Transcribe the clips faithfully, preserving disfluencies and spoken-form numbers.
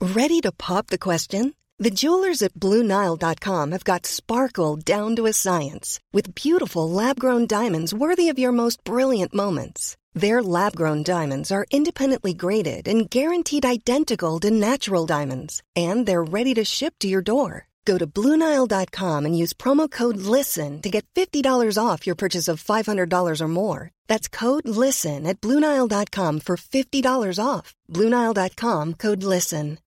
Ready to pop the question? The jewelers at Blue Nile dot com have got sparkle down to a science with beautiful lab-grown diamonds worthy of your most brilliant moments. Their lab-grown diamonds are independently graded and guaranteed identical to natural diamonds, and they're ready to ship to your door. Go to Blue Nile dot com and use promo code LISTEN to get fifty dollars off your purchase of five hundred dollars or more. That's code LISTEN at Blue Nile dot com for fifty dollars off. Blue Nile dot com, code LISTEN.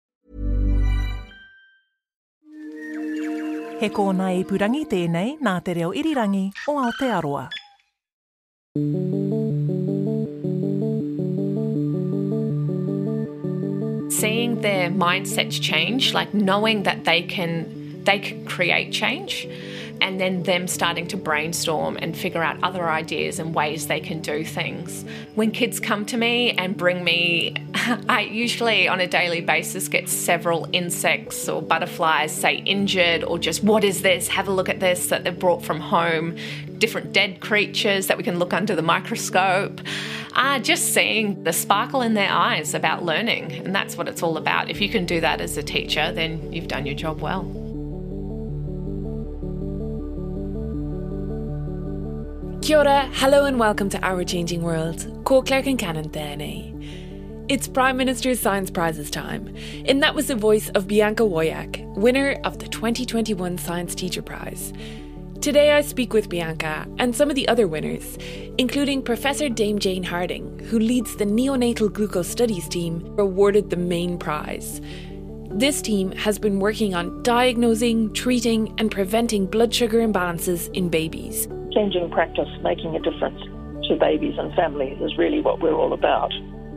He kōna i purangi tēnei nā te reo irirangi o Aotearoa. Seeing their mindsets change, like knowing that they can they can create change, and then them starting to brainstorm and figure out other ideas and ways they can do things. When kids come to me and bring me, I usually on a daily basis get several insects or butterflies, say injured, or just what is this? Have a look at this that they've brought from home, different dead creatures that we can look under the microscope. Uh, just seeing the sparkle in their eyes about learning, and that's what it's all about. If you can do that as a teacher, then you've done your job well. Kia ora, hello and welcome to Our Changing World. Ko Claire Kincannon tēnei. It's Prime Minister's Science Prizes time, and that was the voice of Bianca Wojak, winner of the twenty twenty-one Science Teacher Prize. Today I speak with Bianca and some of the other winners, including Professor Dame Jane Harding, who leads the Neonatal Glucose Studies team, awarded the main prize. This team has been working on diagnosing, treating and preventing blood sugar imbalances in babies. Changing practice, making a difference to babies and families is really what we're all about.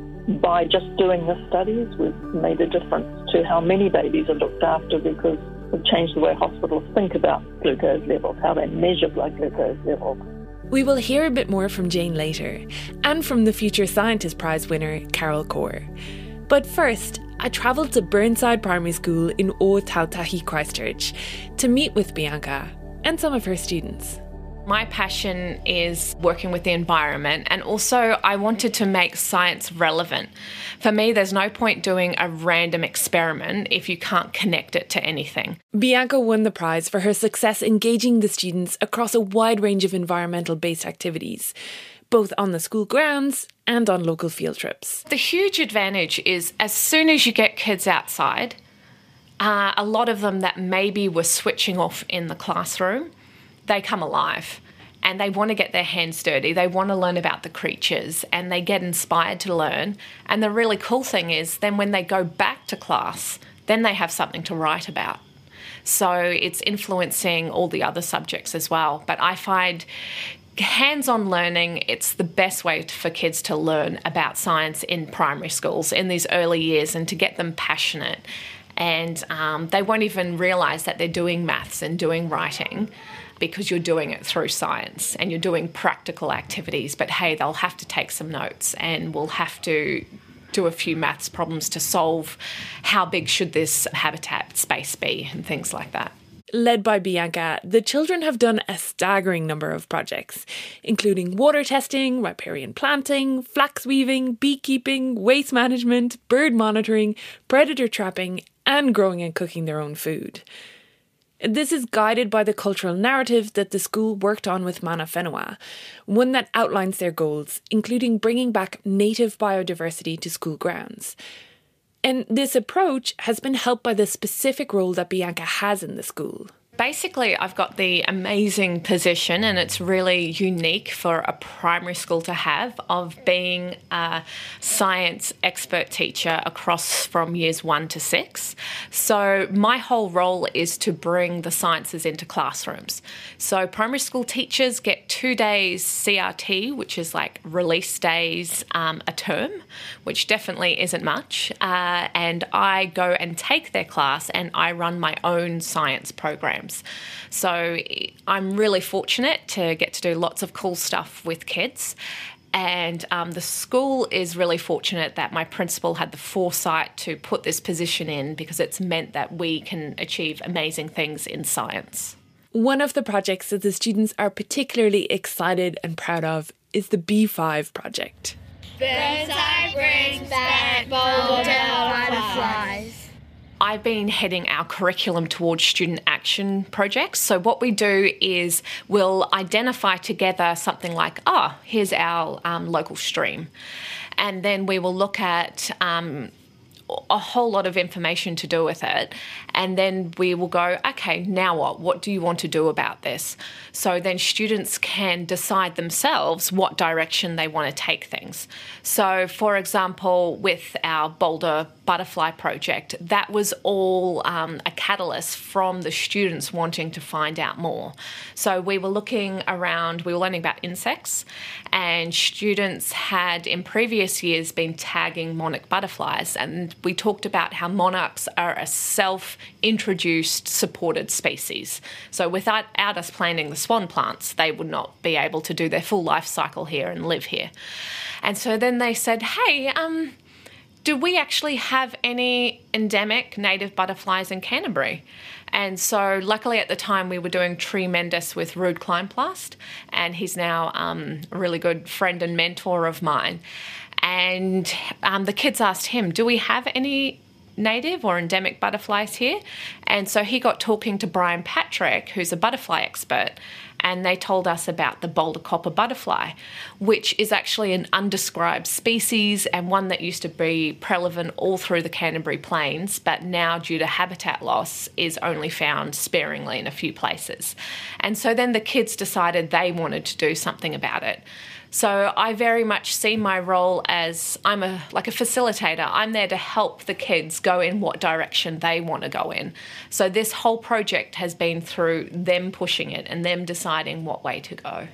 By just doing the studies, we've made a difference to how many babies are looked after because we've changed the way hospitals think about glucose levels, how they measure blood glucose levels. We will hear a bit more from Jane later, and from the Future Scientist Prize winner, Carol Core. But first, I travelled to Burnside Primary School in O Tautahi, Christchurch, to meet with Bianca and some of her students. My passion is working with the environment, and also I wanted to make science relevant. For me, there's no point doing a random experiment if you can't connect it to anything. Bianca won the prize for her success engaging the students across a wide range of environmental-based activities, both on the school grounds and on local field trips. The huge advantage is as soon as you get kids outside, uh, a lot of them that maybe were switching off in the classroom, they come alive and they want to get their hands dirty. They want to learn about the creatures and they get inspired to learn. And the really cool thing is then when they go back to class, then they have something to write about. So it's influencing all the other subjects as well. But I find hands-on learning, it's the best way for kids to learn about science in primary schools in these early years and to get them passionate. And um, they won't even realise that they're doing maths and doing writing because you're doing it through science and you're doing practical activities. But hey, they'll have to take some notes and we'll have to do a few maths problems to solve how big should this habitat space be and things like that. Led by Bianca, the children have done a staggering number of projects, including water testing, riparian planting, flax weaving, beekeeping, waste management, bird monitoring, predator trapping, and growing and cooking their own food. This is guided by the cultural narrative that the school worked on with Mana Whenua, one that outlines their goals, including bringing back native biodiversity to school grounds. And this approach has been helped by the specific role that Bianca has in the school. Basically, I've got the amazing position, and it's really unique for a primary school to have, of being a science expert teacher across from years one to six. So my whole role is to bring the sciences into classrooms. So primary school teachers get two days C R T, which is like release days um, a term, which definitely isn't much. Uh, and I go and take their class and I run my own science program. So I'm really fortunate to get to do lots of cool stuff with kids. And um, the school is really fortunate that my principal had the foresight to put this position in because it's meant that we can achieve amazing things in science. One of the projects that the students are particularly excited and proud of is the B five project. Burnside brings back boulder butterflies. I've been heading our curriculum towards student action projects. So what we do is we'll identify together something like, oh, here's our um, local stream. And then we will look at um, a whole lot of information to do with it. And then we will go, okay, now what? What do you want to do about this? So then students can decide themselves what direction they want to take things. So, for example, with our Boulder Butterfly project, that was all um, a catalyst from the students wanting to find out more. So we were looking around, we were learning about insects, and students had in previous years been tagging monarch butterflies, and we talked about how monarchs are a self-introduced supported species. So without out us planting the swan plants, they would not be able to do their full life cycle here and live here. And so then they said, hey, um, do we actually have any endemic native butterflies in Canterbury? And so luckily at the time we were doing Tremendous with Ruud Kleinplast, and he's now um, a really good friend and mentor of mine. And um, the kids asked him, do we have any native or endemic butterflies here? And so he got talking to Brian Patrick, who's a butterfly expert, and they told us about the Boulder copper butterfly, which is actually an undescribed species and one that used to be prevalent all through the Canterbury Plains, but now due to habitat loss is only found sparingly in a few places. And so then the kids decided they wanted to do something about it. So I very much see my role as I'm a like a facilitator. I'm there to help the kids go in what direction they want to go in. So this whole project has been through them pushing it and them deciding what way to go.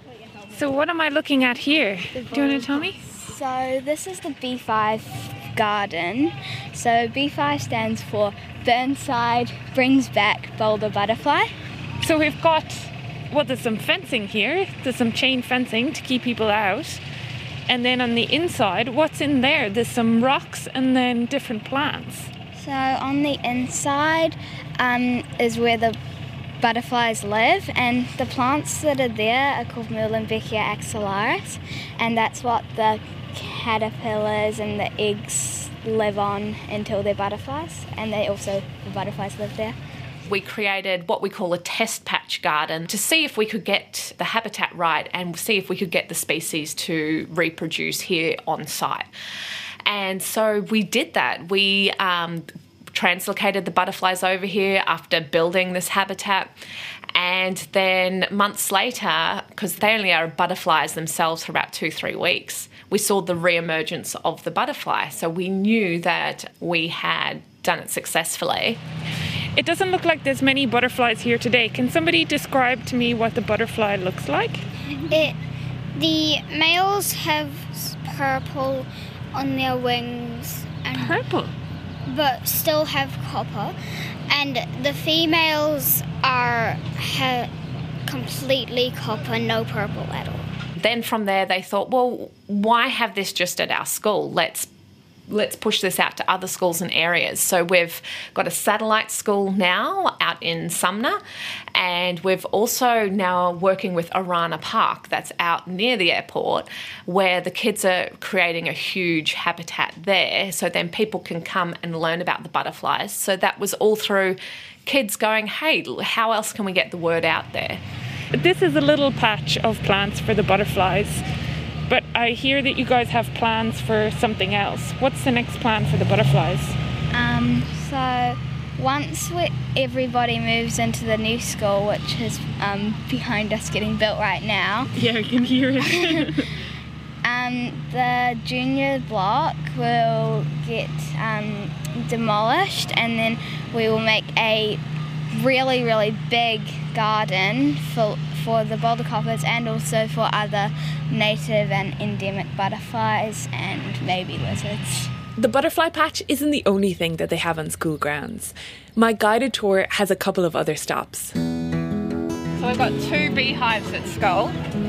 So what am I looking at here? Do you want to tell me? So this is the B five garden. So B five stands for Burnside Brings Back Boulder Butterfly. So we've got... Well, there's some fencing here. There's some chain fencing to keep people out. And then on the inside, what's in there? There's some rocks and then different plants. So on the inside um, is where the butterflies live, and the plants that are there are called Muhlenbeckia axillaris, and that's what the caterpillars and the eggs live on until they're butterflies, and they also, the butterflies live there. We created what we call a test patch garden to see if we could get the habitat right and see if we could get the species to reproduce here on site. And so we did that. We um, translocated the butterflies over here after building this habitat. And then months later, because they only are butterflies themselves for about two, three weeks, we saw the re-emergence of the butterfly. So we knew that we had done it successfully. It doesn't look like there's many butterflies here today. Can somebody describe to me what the butterfly looks like? It, the males have purple on their wings. And, Purple? But still have copper. And the females are ha- completely copper, no purple at all. Then from there they thought, well, why have this just at our school? Let's let's push this out to other schools and areas. So we've got a satellite school now out in Sumner, and we've also now working with Orana Park that's out near the airport, where the kids are creating a huge habitat there, so then people can come and learn about the butterflies. So that was all through kids going, hey, how else can we get the word out there? This is a little patch of plants for the butterflies. But I hear that you guys have plans for something else. What's the next plan for the butterflies? Um, so once we, everybody moves into the new school, which is um, behind us getting built right now. Yeah, I can hear it. um, the junior block will get um, demolished, and then we will make a really, really big garden for for the Boulder coppers and also for other native and endemic butterflies and maybe lizards. The butterfly patch isn't the only thing that they have on school grounds. My guided tour has a couple of other stops. So we've got two beehives at school,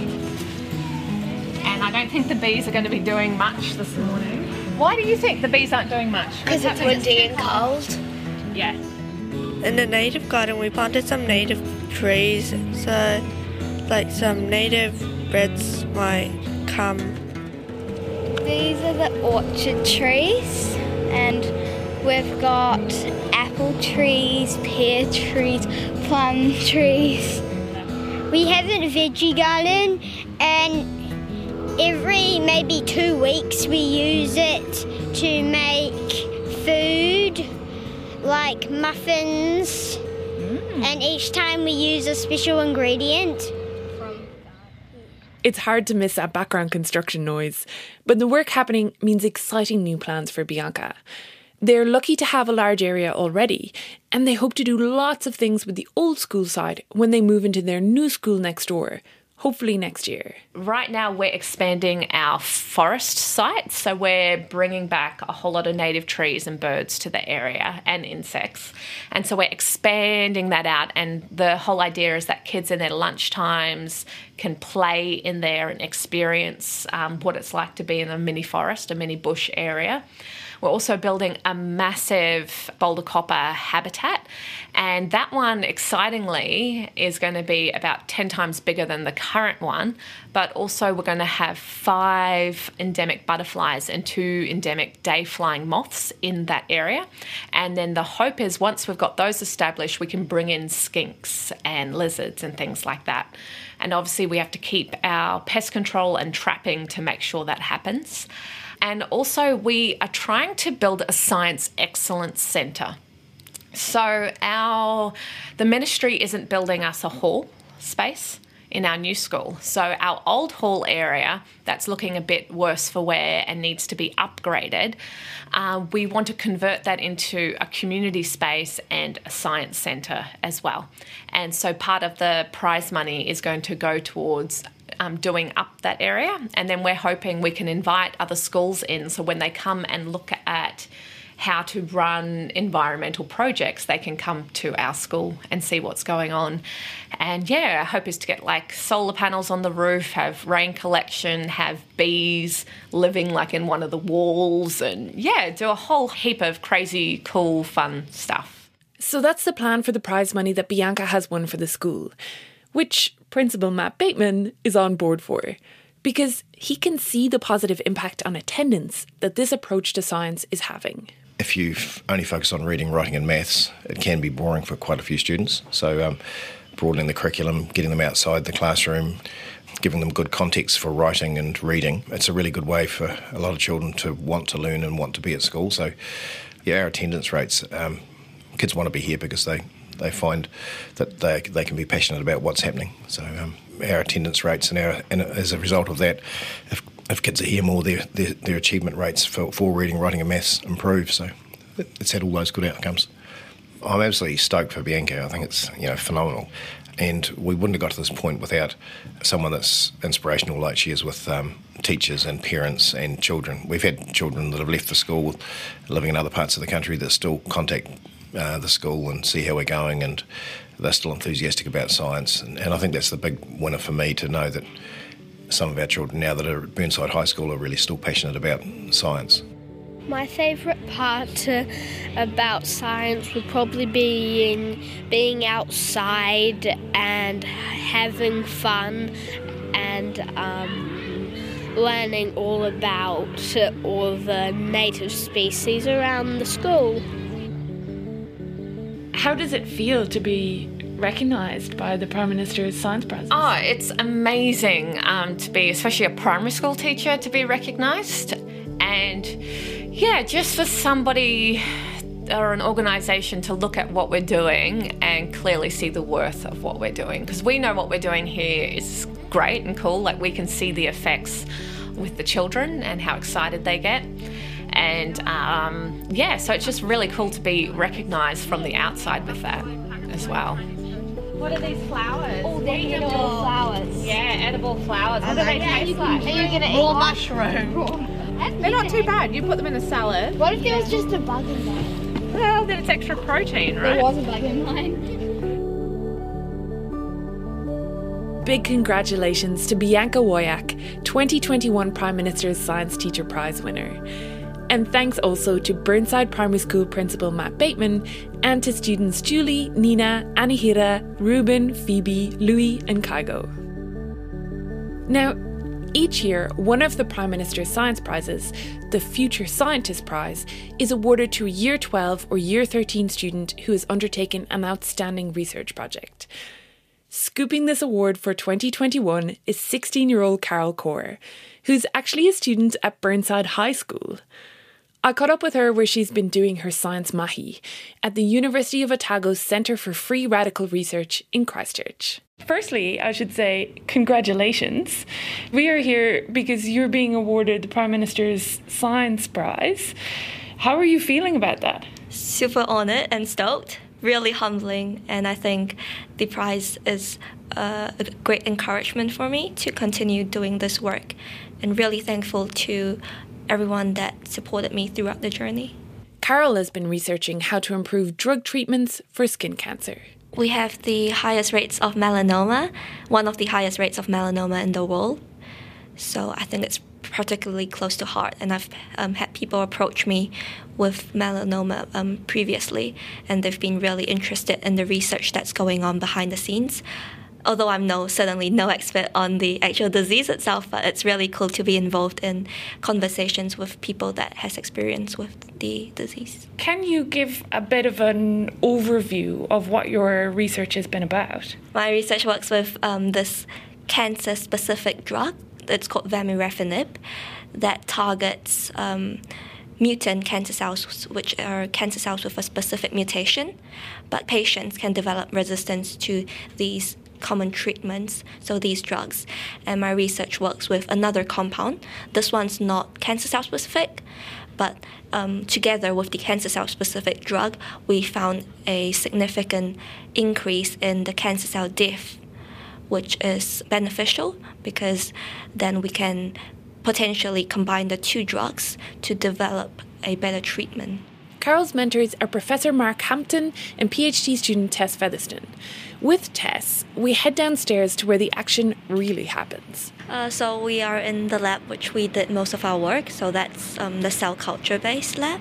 and I don't think the bees are going to be doing much this morning. Why do you think the bees aren't doing much? Because it's windy and cold. Yeah. In the native garden, we planted some native trees, so like some native birds might come. These are the orchard trees, and we've got apple trees, pear trees, plum trees. We have a veggie garden, and every maybe two weeks we use it to make food, like muffins, mm. and each time we use a special ingredient. It's hard to miss that background construction noise, but the work happening means exciting new plans for Bianca. They're lucky to have a large area already, and they hope to do lots of things with the old school side when they move into their new school next door, hopefully next year. Right now we're expanding our forest site, so we're bringing back a whole lot of native trees and birds to the area and insects. And so we're expanding that out, and the whole idea is that kids in their lunch times can play in there and experience um, what it's like to be in a mini forest, a mini bush area. We're also building a massive boulder copper habitat, and that one, excitingly, is going to be about ten times bigger than the current one, but also we're going to have five endemic butterflies and two endemic day-flying moths in that area. And then the hope is once we've got those established, we can bring in skinks and lizards and things like that. And obviously we have to keep our pest control and trapping to make sure that happens. And also we are trying to build a science excellence centre. So our the ministry isn't building us a hall space in our new school. So our old hall area that's looking a bit worse for wear and needs to be upgraded, uh, we want to convert that into a community space and a science centre as well. And so part of the prize money is going to go towards Um, doing up that area, and then we're hoping we can invite other schools in, so when they come and look at how to run environmental projects, they can come to our school and see what's going on. And yeah, our hope is to get like solar panels on the roof, have rain collection, have bees living like in one of the walls, and yeah, do a whole heap of crazy, cool, fun stuff. So that's the plan for the prize money that Bianca has won for the school, which Principal Matt Bateman is on board for, because he can see the positive impact on attendance that this approach to science is having. If you only focus on reading, writing and maths, it can be boring for quite a few students. So um, broadening the curriculum, getting them outside the classroom, giving them good context for writing and reading, it's a really good way for a lot of children to want to learn and want to be at school. So yeah, our attendance rates, um, kids want to be here because they They find that they they can be passionate about what's happening. So um, our attendance rates and, our, and as a result of that, if, if kids are here more, their, their their achievement rates for, for reading, writing and maths improve. So it's had all those good outcomes. I'm absolutely stoked for Bianca. I think it's you know phenomenal. And we wouldn't have got to this point without someone that's inspirational like she is with um, teachers and parents and children. We've had children that have left the school living in other parts of the country that still contact Uh, the school and see how we're going, and they're still enthusiastic about science. And, and I think that's the big winner for me, to know that some of our children now that are at Burnside High School are really still passionate about science. My favourite part uh, about science would probably be in being outside and having fun and um, learning all about uh, all the native species around the school. How does it feel to be recognised by the Prime Minister's Science Prize? Oh, it's amazing um, to be, especially a primary school teacher, to be recognised. And yeah, just for somebody or an organisation to look at what we're doing and clearly see the worth of what we're doing. Because we know what we're doing here is great and cool. Like, we can see the effects with the children and how excited they get. And um, yeah, so it's just really cool to be recognised from the outside with that as well. What are these flowers? Oh, they're edible flowers. Yeah, edible flowers. What do they taste like? Are you going to eat raw one? mushroom? They're not too bad. You put them in a salad. What if there was just a bug in there? Well, then it's extra protein, right? There was a bug in mine. Big congratulations to Bianca Wojak, twenty twenty-one Prime Minister's Science Teacher Prize winner. And thanks also to Burnside Primary School Principal Matt Bateman, and to students Julie, Nina, Anihira, Ruben, Phoebe, Louis and Kygo. Now, Each year, one of the Prime Minister's Science Prizes, the Future Scientist Prize, is awarded to a Year twelve or Year thirteen student who has undertaken an outstanding research project. Scooping this award for twenty twenty-one is sixteen-year-old Carol Core, who's actually a student at Burnside High School. I caught up with her where she's been doing her science mahi at the University of Otago's Centre for Free Radical Research in Christchurch. Firstly, I should say congratulations. We are here because you're being awarded the Prime Minister's Science Prize. How are you feeling about that? Super honoured and stoked. Really humbling, and I think the prize is uh, a great encouragement for me to continue doing this work, and really thankful to everyone that supported me throughout the journey. Carol has been researching how to improve drug treatments for skin cancer. We have the highest rates of melanoma, one of the highest rates of melanoma in the world. So I think it's particularly close to heart, and I've um, had people approach me with melanoma um, previously, and they've been really interested in the research that's going on behind the scenes. Although I'm no certainly no expert on the actual disease itself, but it's really cool to be involved in conversations with people that has experience with the disease. Can you give a bit of an overview of what your research has been about? My research works with um, this cancer-specific drug. It's called vemurafenib, that targets um, mutant cancer cells, which are cancer cells with a specific mutation. But patients can develop resistance to these common treatments, so these drugs. And my research works with another compound. This one's not cancer cell specific, but um, together with the cancer cell specific drug, we found a significant increase in the cancer cell death, which is beneficial because then we can potentially combine the two drugs to develop a better treatment. Carol's mentors are Professor Mark Hampton and PhD student Tess Featherston. With Tess, we head downstairs to where the action really happens. Uh, so we are in the lab which we did most of our work, so that's um, the cell culture-based lab.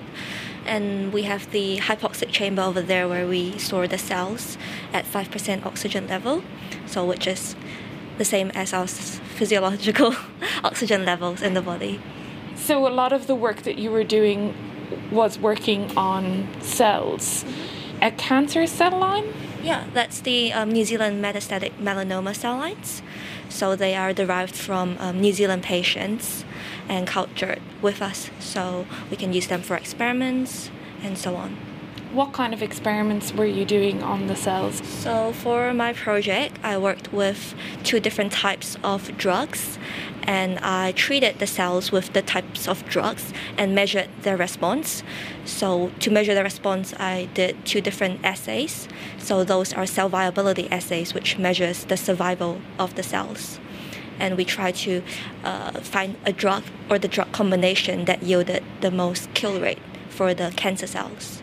And we have the hypoxic chamber over there where we store the cells at five percent oxygen level, so which is the same as our physiological oxygen levels in the body. So a lot of the work that you were doing was working on cells. Mm-hmm. A cancer cell line? Yeah, that's the um, New Zealand metastatic melanoma cell lines. So they are derived from um, New Zealand patients and cultured with us, so we can use them for experiments and so on. What kind of experiments were you doing on the cells? So for my project, I worked with two different types of drugs, and I treated the cells with the types of drugs and measured their response. So to measure the response, I did two different assays. So those are cell viability assays, which measures the survival of the cells. And we try to uh, find a drug or the drug combination that yielded the most kill rate for the cancer cells.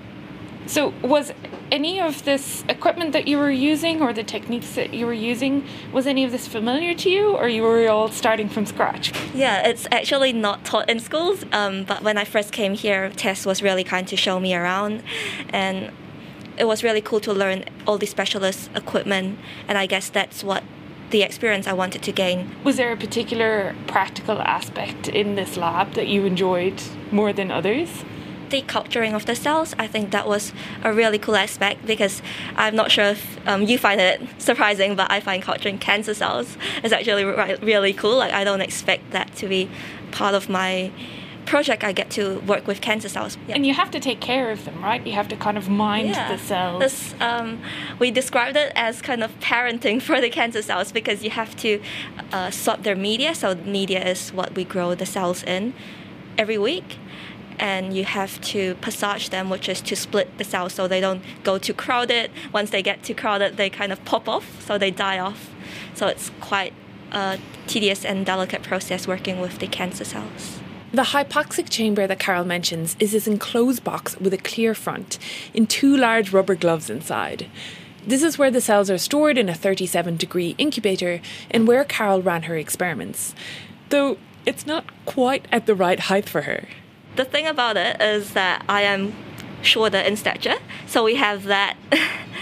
So was any of this equipment that you were using or the techniques that you were using, was any of this familiar to you, or you were all starting from scratch? Yeah, it's actually not taught in schools, um, but when I first came here, Tess was really kind to show me around, and it was really cool to learn all the specialist equipment, and I guess that's what the experience I wanted to gain. Was there a particular practical aspect in this lab that you enjoyed more than others? The culturing of the cells, I think that was a really cool aspect, because I'm not sure if um, you find it surprising, but I find culturing cancer cells is actually re- really cool. Like, I don't expect that to be part of my project. I get to work with cancer cells. Yeah. And you have to take care of them, right? You have to kind of mind yeah. the cells. This, um, we described it as kind of parenting for the cancer cells, because you have to uh, sort their media. So media is what we grow the cells in every week. And you have to passage them, which is to split the cells so they don't go too crowded. Once they get too crowded, they kind of pop off, so they die off. So it's quite a tedious and delicate process working with the cancer cells. The hypoxic chamber that Carol mentions is this enclosed box with a clear front in two large rubber gloves inside. This is where the cells are stored in a thirty-seven degree incubator and where Carol ran her experiments, though it's not quite at the right height for her. The thing about it is that I am shorter in stature, so we have that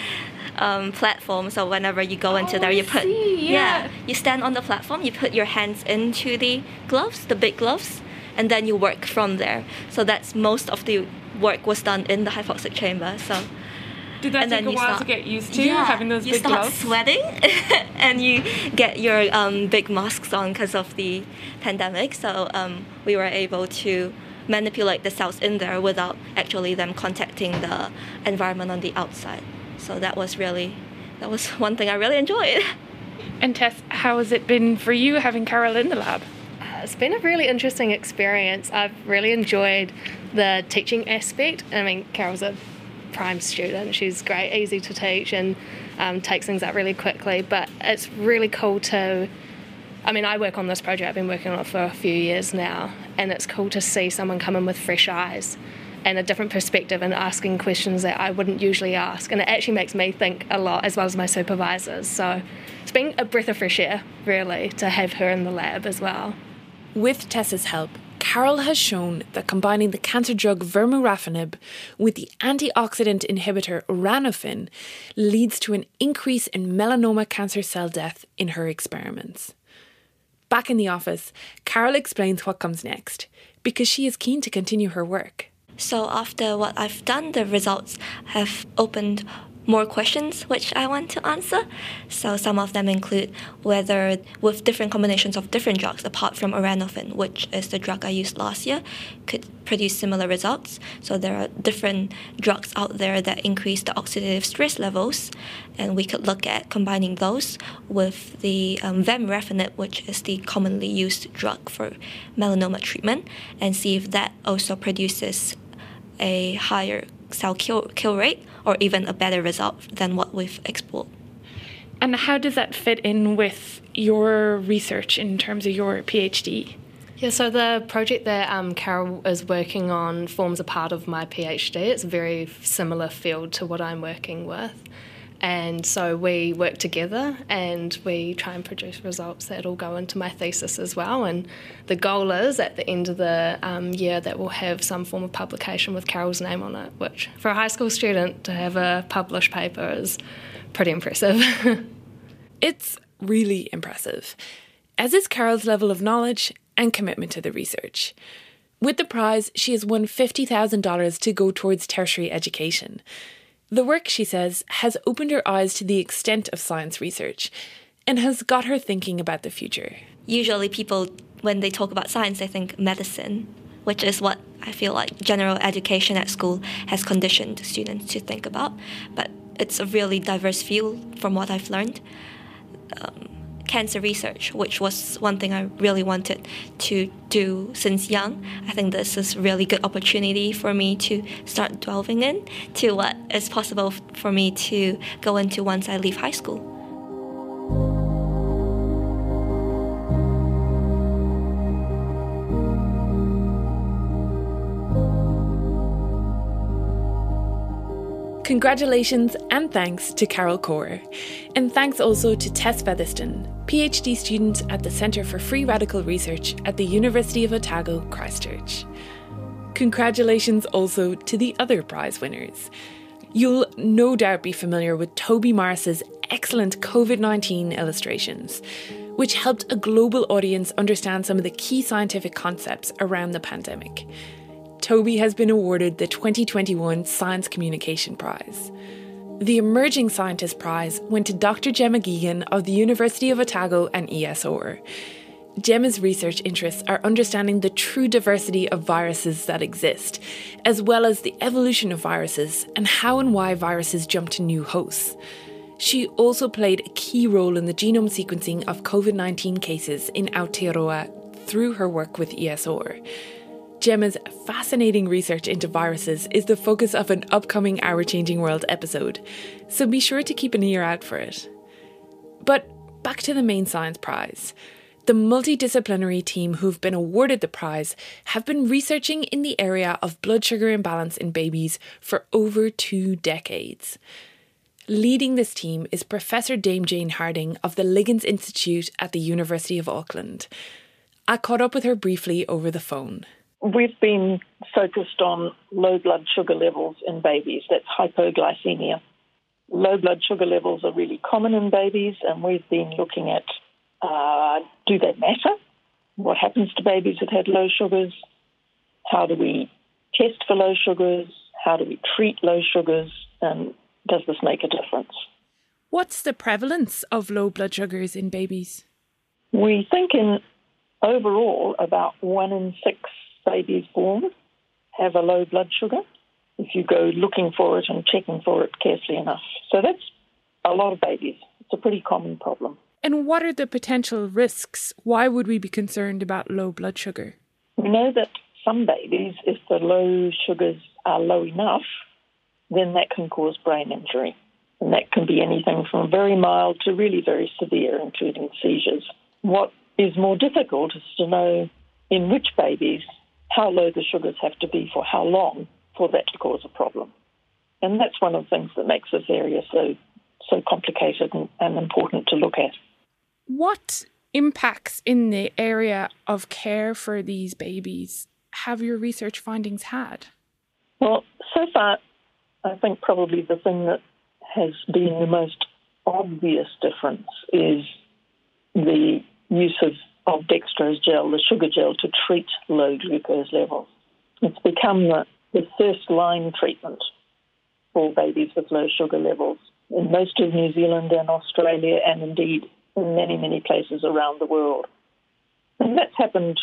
um, platform. So whenever you go into oh, there, you I put see, yeah. yeah, you stand on the platform, you put your hands into the gloves, the big gloves, and then you work from there. So that's most of the work was done in the hypoxic chamber. So. Did that and take then a while start, to get used to, yeah, having those you big start gloves? sweating and you get your um, big masks on because of the pandemic. So um, we were able to manipulate the cells in there without actually them contacting the environment on the outside. So that was really, that was one thing I really enjoyed. And Tess, how has it been for you having Carol in the lab? Uh, it's been a really interesting experience. I've really enjoyed the teaching aspect. I mean, Carol's a prime student. She's great, easy to teach, and um, takes things up really quickly. But it's really cool to, I mean, I work on this project. I've been working on it for a few years now, and it's cool to see someone come in with fresh eyes and a different perspective and asking questions that I wouldn't usually ask. And it actually makes me think a lot, as well as my supervisors. So it's been a breath of fresh air, really, to have her in the lab as well. With Tessa's help, Carol has shown that combining the cancer drug vermorafenib with the antioxidant inhibitor Oranofin leads to an increase in melanoma cancer cell death in her experiments. Back in the office, Carol explains what comes next, because she is keen to continue her work. So after what I've done, the results have opened more questions which I want to answer. So some of them include whether with different combinations of different drugs apart from Oranofin, which is the drug I used last year, could produce similar results. So there are different drugs out there that increase the oxidative stress levels, and we could look at combining those with the um, vemurafenib, which is the commonly used drug for melanoma treatment, and see if that also produces a higher cell kill, kill rate or even a better result than what we've explored. And how does that fit in with your research in terms of your PhD? Yeah, so the project that um, Carol is working on forms a part of my PhD. It's a very similar field to what I'm working with. And so we work together and we try and produce results that will go into my thesis as well. And the goal is at the end of the um, year that we'll have some form of publication with Carol's name on it, which for a high school student to have a published paper is pretty impressive. It's really impressive, as is Carol's level of knowledge and commitment to the research. With the prize, she has won fifty thousand dollars to go towards tertiary education. The work, she says, has opened her eyes to the extent of science research and has got her thinking about the future. Usually people, when they talk about science, they think medicine, which is what I feel like general education at school has conditioned students to think about. But it's a really diverse field from what I've learned. Um, cancer research, which was one thing I really wanted to do since young. I think this is a really good opportunity for me to start delving in to what is possible for me to go into once I leave high school. Congratulations and thanks to Carol Corr. And thanks also to Tess Featherston, PhD student at the Centre for Free Radical Research at the University of Otago, Christchurch. Congratulations also to the other prize winners. You'll no doubt be familiar with Toby Morris's excellent COVID nineteen illustrations, which helped a global audience understand some of the key scientific concepts around the pandemic. Toby has been awarded the twenty twenty-one Science Communication Prize. The Emerging Scientist Prize went to Doctor Gemma Geoghegan of the University of Otago and E S O R. Gemma's research interests are understanding the true diversity of viruses that exist, as well as the evolution of viruses and how and why viruses jump to new hosts. She also played a key role in the genome sequencing of COVID nineteen cases in Aotearoa through her work with E S O R. Gemma's fascinating research into viruses is the focus of an upcoming Our Changing World episode, so be sure to keep an ear out for it. But back to the main science prize. The multidisciplinary team who've been awarded the prize have been researching in the area of blood sugar imbalance in babies for over two decades. Leading this team is Professor Dame Jane Harding of the Liggins Institute at the University of Auckland. I caught up with her briefly over the phone. We've been focused on low blood sugar levels in babies. That's hypoglycemia. low blood sugar levels are really common in babies, and we've been looking at uh, do they matter? What happens to babies that had low sugars? How do we test for low sugars? How do we treat low sugars? And does this make a difference? What's the prevalence of low blood sugars in babies? We think in overall about one in six babies born have a low blood sugar if you go looking for it and checking for it carefully enough. So that's a lot of babies. It's a pretty common problem. And what are the potential risks? Why would we be concerned about low blood sugar? We know that some babies, if the low sugars are low enough, then that can cause brain injury. And that can be anything from very mild to really very severe, including seizures. What is more difficult is to know in which babies how low the sugars have to be for how long for that to cause a problem. And that's one of the things that makes this area so so complicated and, and important to look at. What impacts in the area of care for these babies have your research findings had? Well, so far, I think probably the thing that has been the most obvious difference is the use of, of dextrose gel, the sugar gel, to treat low glucose levels. It's become the, the first-line treatment for babies with low sugar levels in most of New Zealand and Australia, and indeed in many, many places around the world. And that's happened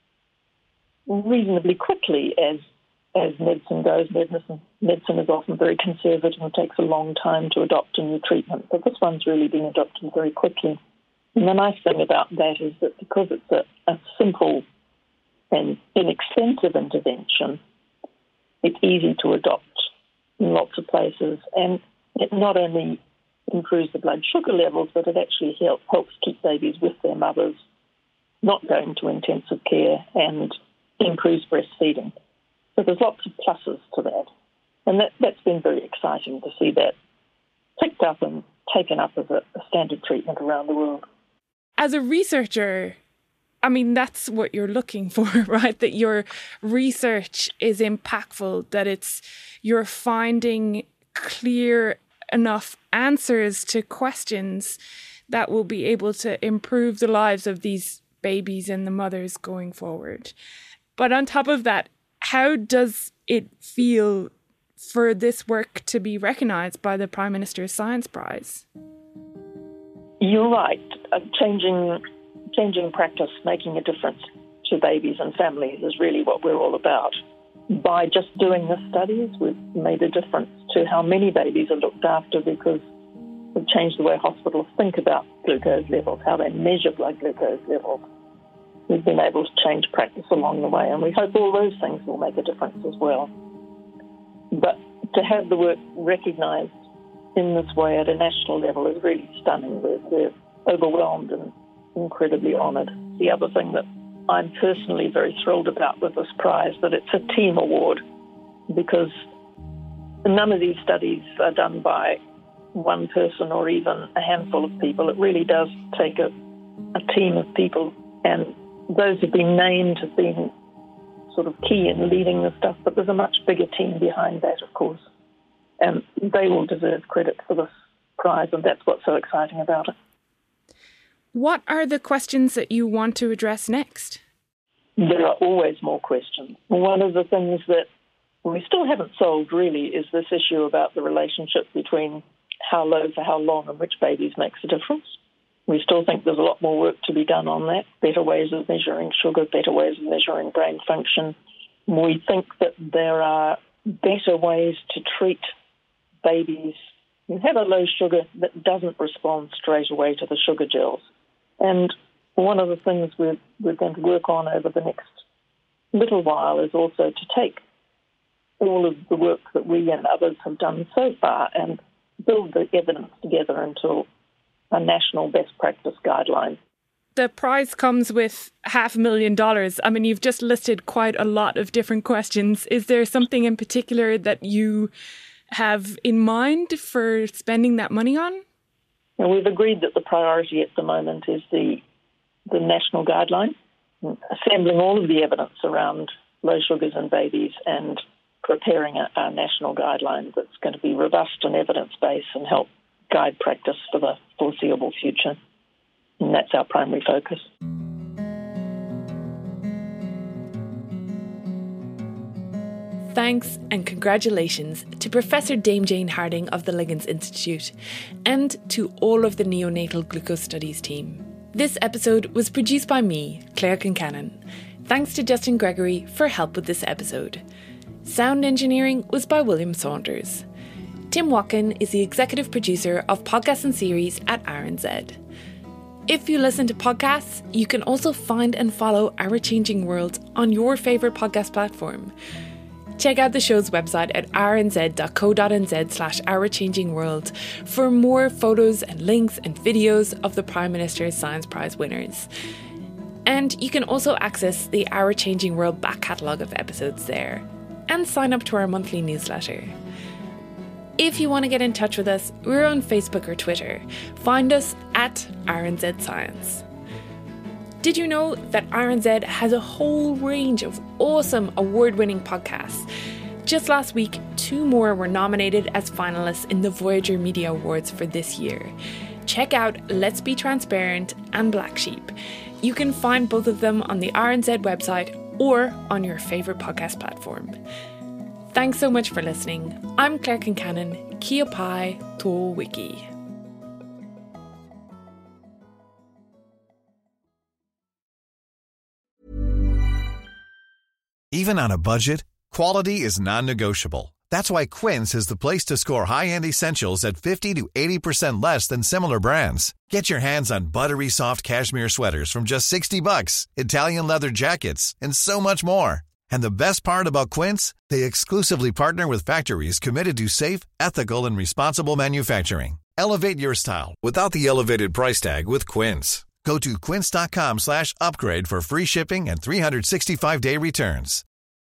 reasonably quickly as as medicine goes. Medicine, medicine is often very conservative and takes a long time to adopt a new treatment, but this one's really been adopted very quickly. And the nice thing about that is that because it's a, a simple and inexpensive intervention, it's easy to adopt in lots of places, and it not only improves the blood sugar levels, but it actually help, helps keep babies with their mothers, not going to intensive care, and improves breastfeeding. So there's lots of pluses to that. And that, that's been very exciting to see that picked up and taken up as a, a standard treatment around the world. As a researcher, I mean, that's what you're looking for, right? That your research is impactful, that it's you're finding clear enough answers to questions that will be able to improve the lives of these babies and the mothers going forward. But on top of that, how does it feel for this work to be recognised by the Prime Minister's Science Prize? You're right. Uh, changing, changing practice, making a difference to babies and families is really what we're all about. By just doing the studies, we've made a difference to how many babies are looked after because we've changed the way hospitals think about glucose levels, how they measure blood glucose levels. We've been able to change practice along the way, and we hope all those things will make a difference as well. But to have the work recognised in this way at a national level is really stunning. We're, we're overwhelmed and incredibly honoured. The other thing that I'm personally very thrilled about with this prize, that it's a team award, because none of these studies are done by one person or even a handful of people. It really does take a, a team of people, and those who've been named have been sort of key in leading the stuff, but there's a much bigger team behind that, of course. And they will deserve credit for this prize, and that's what's so exciting about it. What are the questions that you want to address next? There are always more questions. One of the things that we still haven't solved really is this issue about the relationship between how low for how long and which babies makes a difference. We still think there's a lot more work to be done on that, better ways of measuring sugar, better ways of measuring brain function. We think that there are better ways to treat babies who have a low sugar that doesn't respond straight away to the sugar gels. And one of the things we're, we're going to work on over the next little while is also to take all of the work that we and others have done so far and build the evidence together into a national best practice guideline. The prize comes with half a million dollars. I mean, you've just listed quite a lot of different questions. Is there something in particular that you have in mind for spending that money on? And we've agreed that the priority at the moment is the the national guideline, assembling all of the evidence around low sugars in babies and preparing a, a national guideline that's going to be robust and evidence-based and help guide practice for the foreseeable future. And that's our primary focus. Thanks and congratulations to Professor Dame Jane Harding of the Liggins Institute and to all of the Neonatal Glucose Studies team. This episode was produced by me, Claire Kincannon. Thanks to Justin Gregory for help with this episode. Sound engineering was by William Saunders. Tim Watkin is the executive producer of podcasts and series at R N Z. If you listen to podcasts, you can also find and follow Our Changing World on your favourite podcast platform. Check out the show's website at rnz.co.nz slash Our Changing World for more photos and links and videos of the Prime Minister's Science Prize winners. And you can also access the Our Changing World back catalogue of episodes there and sign up to our monthly newsletter. If you want to get in touch with us, we're on Facebook or Twitter. Find us at R N Z Science. Did you know that R N Z has a whole range of awesome award-winning podcasts? Just last week, two more were nominated as finalists in the Voyager Media Awards for this year. Check out Let's Be Transparent and Black Sheep. You can find both of them on the R N Z website or on your favourite podcast platform. Thanks so much for listening. I'm Claire Kincannon. Kia pai tō wiki. Even on a budget, quality is non-negotiable. That's why Quince is the place to score high-end essentials at fifty to eighty percent less than similar brands. Get your hands on buttery soft cashmere sweaters from just sixty bucks, Italian leather jackets, and so much more. And the best part about Quince, they exclusively partner with factories committed to safe, ethical, and responsible manufacturing. Elevate your style without the elevated price tag with Quince. Go to quince.com slash upgrade for free shipping and three sixty-five day returns.